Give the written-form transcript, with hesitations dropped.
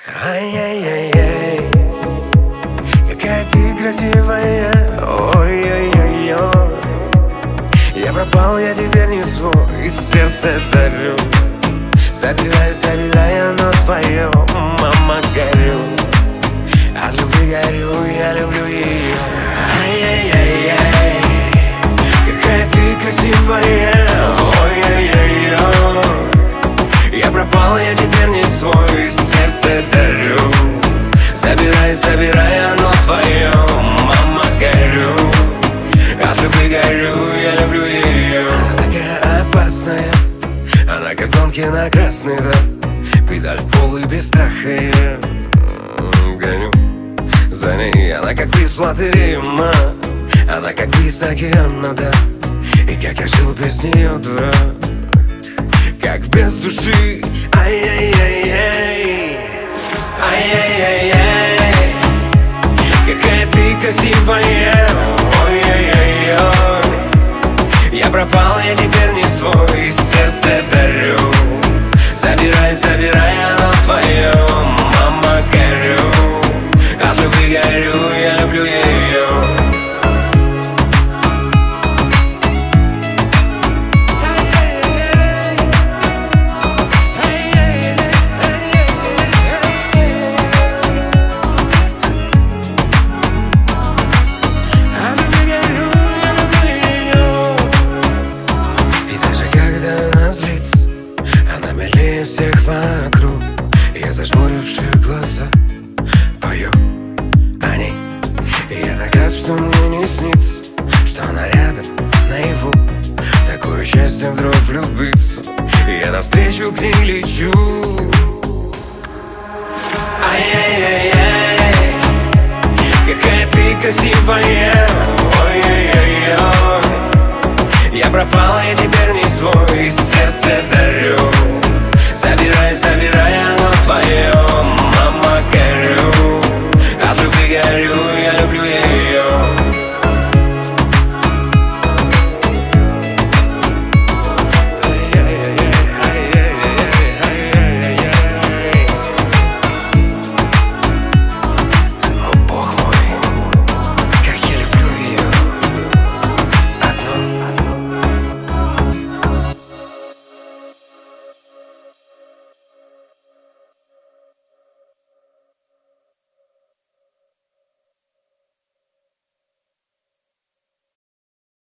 Ай-яй-яй-яй, какая ты красивая. Ой-ой-ой-ой, я пропал, я теперь не свой, и сердце дарю. Забирай, забирай, оно твое, мама, горю. От любви горю, я люблю ее. Ай-яй-яй-яй, какая ты красивая. Ой-ой-ой-ой, я пропал, я теперь не свой, сердце дарю. Забирай, забирай, оно твое, мама, горю. От любви горю, я люблю ее. Она такая опасная, она как гонки на красный, да. Педаль в пол и без страха я гоню за ней. Она как приз в лотерею, ма. Она как бриз океана, да. И как я жил без нее, дурак, как без души. Ай-яй-яй-яй, ай-яй-яй-яй, какая ты красивая. Ой-ой-ой-ой, я пропал, я теперь не свой, сердце дарю. Забирай, забирай, оно твое, мама, горю. От любви горю, я люблю ее. Всех вокруг, я зажмуривши глаза пою о ней. И я так рад, что мне не снится, что она рядом, наяву. Такое счастье вдруг влюбиться, и я навстречу к ней лечу. Ай-яй-яй-яй, какая ты красивая. Ой-ой-ой-ой, я пропал, я тебя